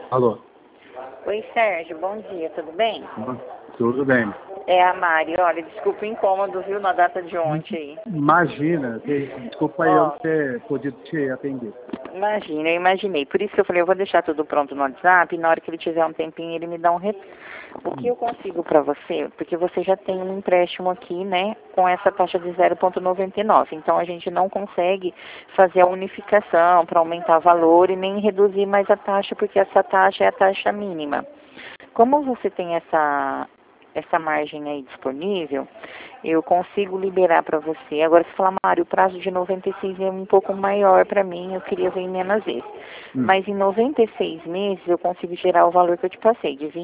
Alô? Oi, Sérgio, bom dia, tudo bem? Tudo bem. É a Mari, olha, desculpa o incômodo, viu, na data de ontem aí. Imagina, desculpa aí eu Ó, não ter podido te atender. imagina, eu imaginei. Por isso que eu falei, eu vou deixar tudo pronto no WhatsApp e na hora que ele tiver um tempinho ele me dá um O que eu consigo para você, porque você já tem um empréstimo aqui, né, com essa taxa de 0,99. Então a gente não consegue fazer a unificação para aumentar o valor e nem reduzir mais a taxa, porque essa taxa é a taxa mínima. Como você tem essa margem aí disponível, eu consigo liberar para você. Agora, se falar, Mário, o prazo de 96 é um pouco maior para mim, eu queria ver em menos vezes. Mas em 96 meses eu consigo gerar o valor que eu te passei, de R$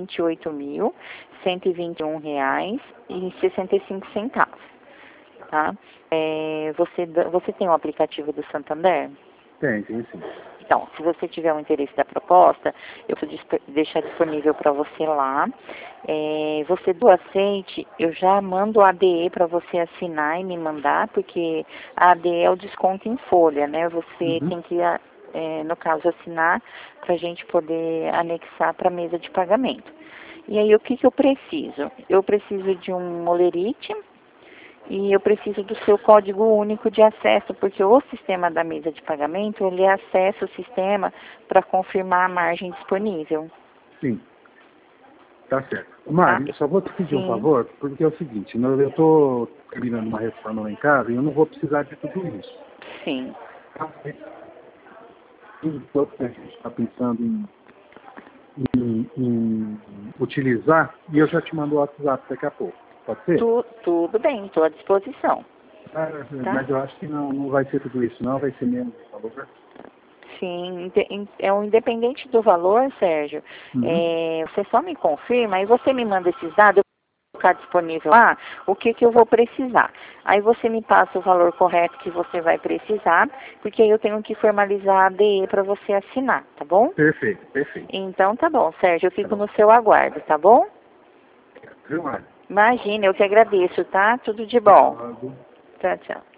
28.121,65, tá? Você tem o aplicativo do Santander? Tem sim. Então, se você tiver um interesse da proposta, eu vou deixar disponível para você lá. Você do aceite, eu já mando a ADE para você assinar e me mandar, porque a ADE é o desconto em folha, né? Você tem que, no caso, assinar para a gente poder anexar para a mesa de pagamento. E aí, o que eu preciso? Eu preciso de um molerite, e eu preciso do seu código único de acesso, porque o sistema da mesa de pagamento, ele acessa o sistema para confirmar a margem disponível. Sim, tá certo. Mari, eu só vou te pedir um favor, porque é o seguinte, eu estou terminando uma reforma lá em casa e eu não vou precisar de tudo isso. Sim. Enquanto a gente está pensando em utilizar, e eu já te mando o WhatsApp daqui a pouco. Pode ser? Tudo bem, estou à disposição. Mas eu acho que não vai ser tudo isso, não, vai ser menos o valor. Sim, independente do valor, Sérgio, você só me confirma, aí você me manda esses dados, eu vou ficar disponível lá, o que eu vou precisar. Aí você me passa o valor correto que você vai precisar, porque aí eu tenho que formalizar a ADE para você assinar, tá bom? Perfeito. Então tá bom, Sérgio, eu fico no seu aguardo, tá bom? Viu, Mari? Imagina, eu que agradeço, tá? Tudo de bom. Tchau, tchau.